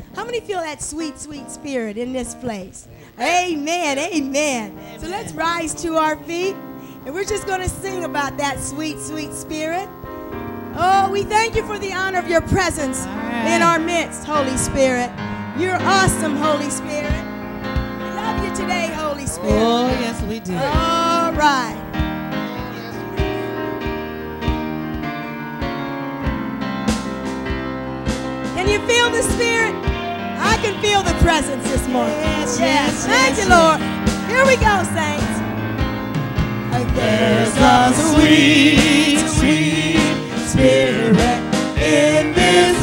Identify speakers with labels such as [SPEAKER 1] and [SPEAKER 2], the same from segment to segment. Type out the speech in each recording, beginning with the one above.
[SPEAKER 1] How many feel that sweet, sweet spirit in this place? Amen, amen. So let's rise to our feet, and we're just going to sing about that sweet, sweet spirit. Oh, we thank you for the honor of your presence in our midst, Holy Spirit. You're awesome, Holy Spirit. We love you today, Holy Spirit.
[SPEAKER 2] Oh, yes, we do.
[SPEAKER 1] All right. Can you feel the Spirit? I can feel the presence this morning. Yes. Thank you, Lord. Here we go, saints.
[SPEAKER 2] There's a sweet, sweet spirit in this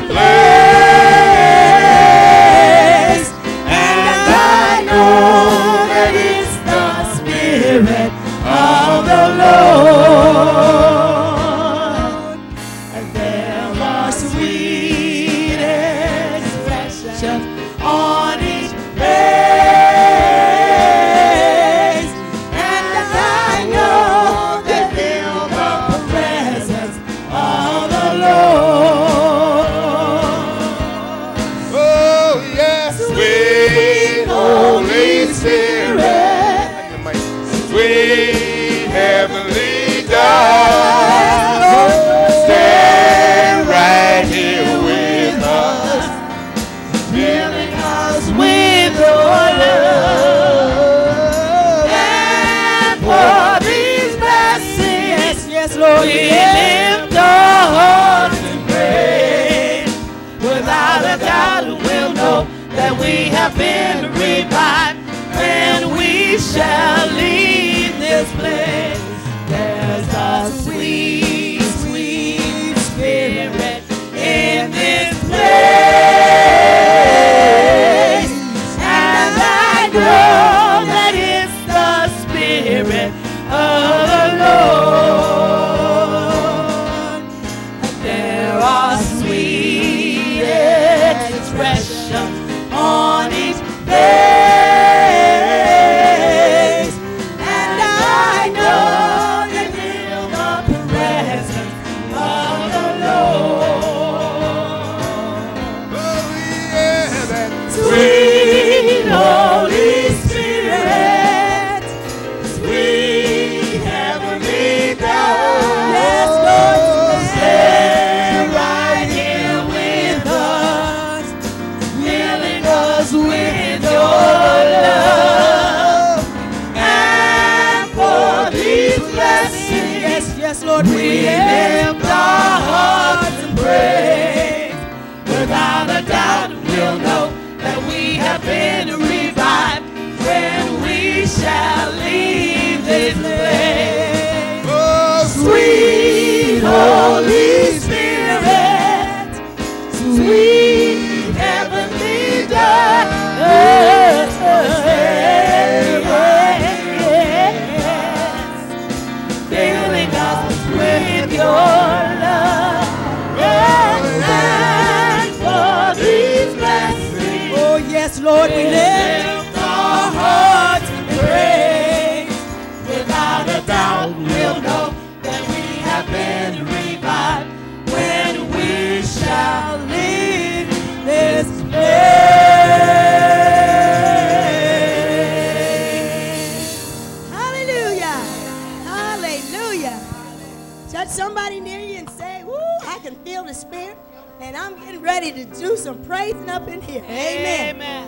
[SPEAKER 2] place, and I know that it's the Spirit of the Lord. And there are sweet expressions on each face, and I know they feel the presence of the Lord.
[SPEAKER 3] Oh, yes, sweet Holy Spirit, sweet Heavenly Dove, stand right here with us,
[SPEAKER 2] Filling us with your love, and for these blessings,
[SPEAKER 1] Yes, Lord.
[SPEAKER 2] we lift our hearts in praise. Without a doubt, we'll know that we have been revived when we shall leave this place. There's a sweet, sweet spirit in this place, and I know that it's the Spirit of the Lord. There are sweet expressions on each face, and I know they feel the presence of the Lord.
[SPEAKER 3] oh, yeah, that
[SPEAKER 2] Sweet Holy Spirit, sweet Heavenly Dove,
[SPEAKER 1] Yes, Lord.
[SPEAKER 2] stand right here with us, filling us with your love, and for these blessings,
[SPEAKER 1] Yes, Lord.
[SPEAKER 2] we lift our hearts and praise. Without a doubt, we'll know that we have been revived when we shall leave this place.
[SPEAKER 3] oh,
[SPEAKER 2] Sweet Holy Spirit, sweet Heavenly Dove, filling us with your love, and for these blessings,
[SPEAKER 1] Oh, yes, Lord. We lift
[SPEAKER 2] our hearts in praise. Without a doubt, we'll know that we have been revived when we shall leave this place.
[SPEAKER 1] Hallelujah. Hallelujah. Touch somebody near you and say, woo, I can feel the Spirit, and I'm getting ready to do some praising up in here. Amen.